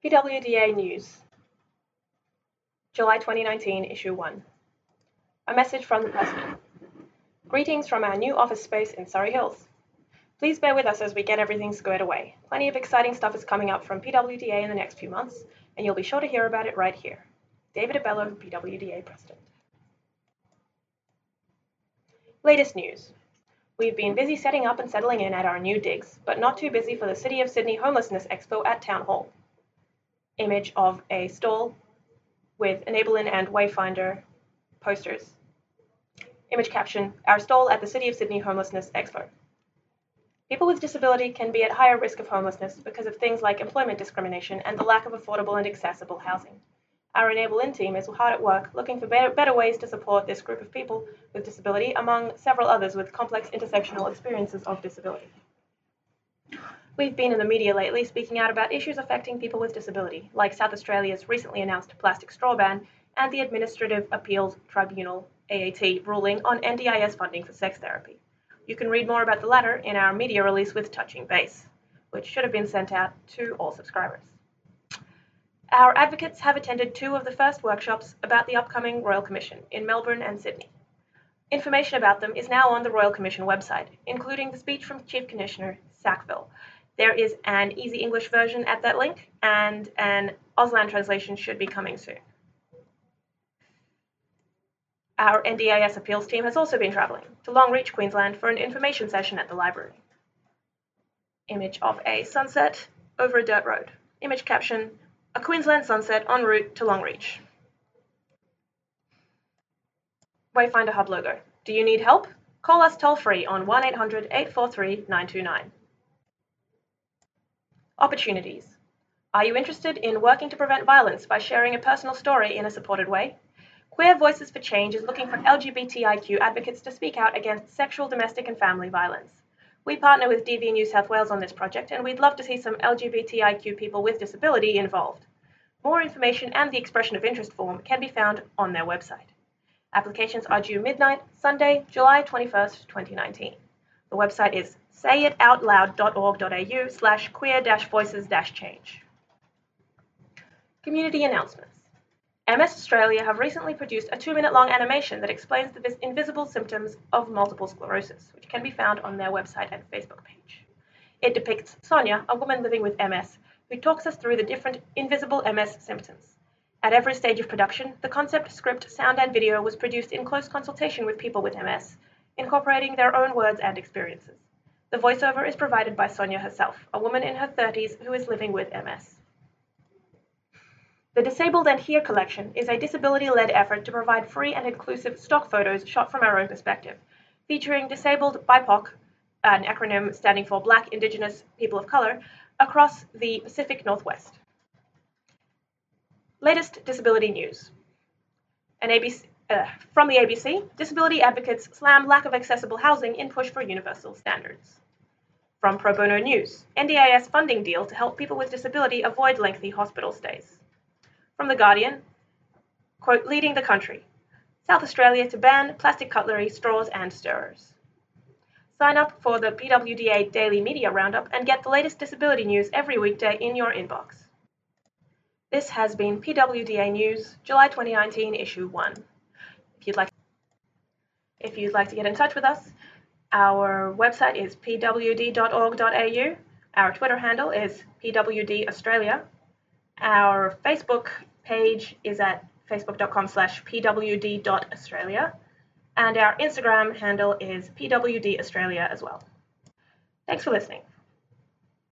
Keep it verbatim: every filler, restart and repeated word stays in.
P W D A News, July twenty nineteen, Issue one. A message from the President. Greetings from our new office space in Surrey Hills. Please bear with us as we get everything squared away. Plenty of exciting stuff is coming up from P W D A in the next few months, and you'll be sure to hear about it right here. David Abello, P W D A President. Latest news. We've been busy setting up and settling in at our new digs, but not too busy for the City of Sydney Homelessness Expo at Town Hall. Image of a stall with Enable-In and Wayfinder posters. Image caption, our stall at the City of Sydney Homelessness Expo. People with disability can be at higher risk of homelessness because of things like employment discrimination and the lack of affordable and accessible housing. Our Enable-In team is hard at work looking for better, better ways to support this group of people with disability, among several others with complex intersectional experiences of disability. We've been in the media lately speaking out about issues affecting people with disability, like South Australia's recently announced plastic straw ban and the Administrative Appeals Tribunal A A T ruling on N D I S funding for sex therapy. You can read more about the latter in our media release with Touching Base, which should have been sent out to all subscribers. Our advocates have attended two of the first workshops about the upcoming Royal Commission in Melbourne and Sydney. Information about them is now on the Royal Commission website, including the speech from Chief Commissioner Sackville. There is an easy English version at that link, and an Auslan translation should be coming soon. Our N D I S appeals team has also been travelling to Longreach, Queensland for an information session at the library. Image of a sunset over a dirt road. Image caption, a Queensland sunset en route to Longreach. Wayfinder Hub logo. Do you need help? Call us toll-free on one eight hundred, eight four three, nine two nine. Opportunities. Are you interested in working to prevent violence by sharing a personal story in a supported way? Queer Voices for Change is looking for L G B T I Q advocates to speak out against sexual, domestic and family violence. We partner with D V New South Wales on this project, and we'd love to see some L G B T I Q people with disability involved. More information and the expression of interest form can be found on their website. Applications are due midnight, Sunday, July twenty-first, twenty nineteen. The website is sayitoutloud.org.au slash queer dash voices dash change. Community announcements. M S Australia have recently produced a two-minute long animation that explains the invisible symptoms of multiple sclerosis, which can be found on their website and Facebook page. It depicts Sonia, a woman living with M S, who talks us through the different invisible M S symptoms. At every stage of production, the concept, script, sound, and video was produced in close consultation with people with M S, incorporating their own words and experiences. The voiceover is provided by Sonia herself, a woman in her thirties who is living with M S. The Disabled and Here collection is a disability-led effort to provide free and inclusive stock photos shot from our own perspective, featuring disabled B I P O C, an acronym standing for Black, Indigenous, People of Color, across the Pacific Northwest. Latest disability news. An A B C, uh, from the A B C, disability advocates slam lack of accessible housing in push for universal standards. From Pro Bono News, N D I S funding deal to help people with disability avoid lengthy hospital stays. From The Guardian, quote, leading the country, South Australia to ban plastic cutlery, straws and stirrers. Sign up for the P W D A Daily Media Roundup and get the latest disability news every weekday in your inbox. This has been P W D A News, July twenty nineteen, Issue one. If you'd like, if you'd like to get in touch with us, our website is p w d dot org dot a u. Our Twitter handle is P W D Australia. Our Facebook page is at facebook.com slash pwd.australia. And our Instagram handle is P W D Australia as well. Thanks for listening.